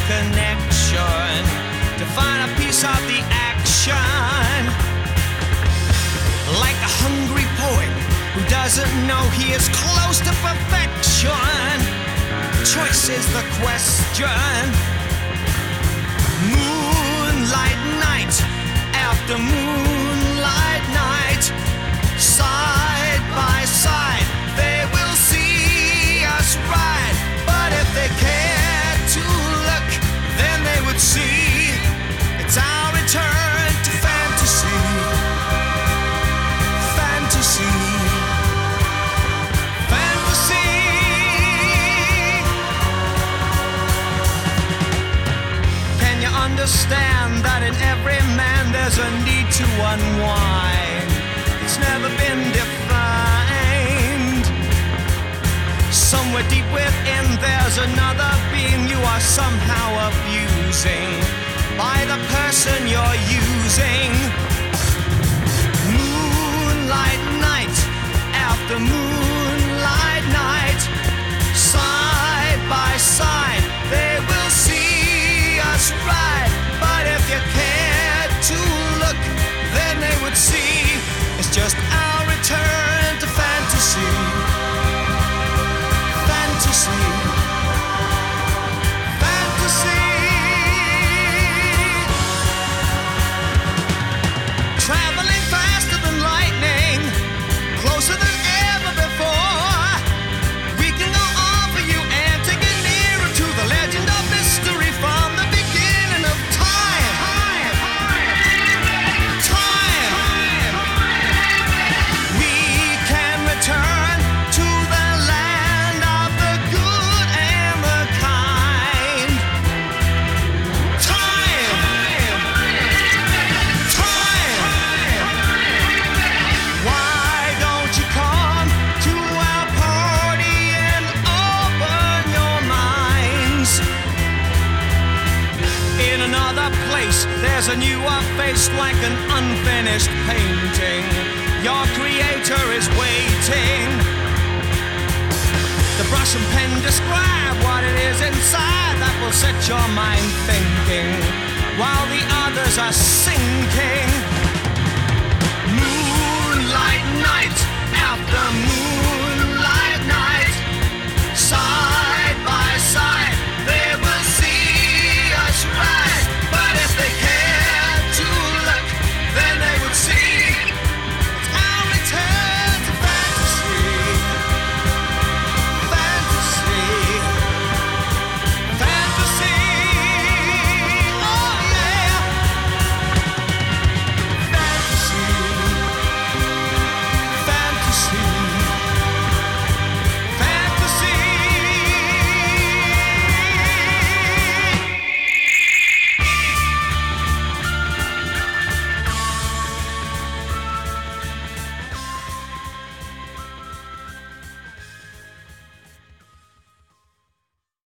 connection to find a piece of the action. Like a hungry poet who doesn't know he is close to perfection. Choice is the question. Moonlight night after moonlight night, side by side they will see us ride. But if they cared to look, then they would see it's our return to fantasy. Fantasy. Fantasy. Can you understand that in every man there's a need to unwind? It's never been defined. Somewhere deep within there's another being you are somehow abusing by the person you're using. Moonlight night after moonlight night, side by side they will see us ride. But if you cared to look, then they would see it's just our return to fantasy. Fantasy. Fantasy. Traveling faster than lightning, closer than ever before. We can go on for you and take it nearer to the legend of mystery from the beginning of time. Time. We can return to the land of the good and the kind. Time. Time. Why don't you come to our party and open your minds? In another place, there's a newer face like an unfinished painting. Your creator is waiting. The brush and pen describe what it is inside that will set your mind thinking, while the others are sinking.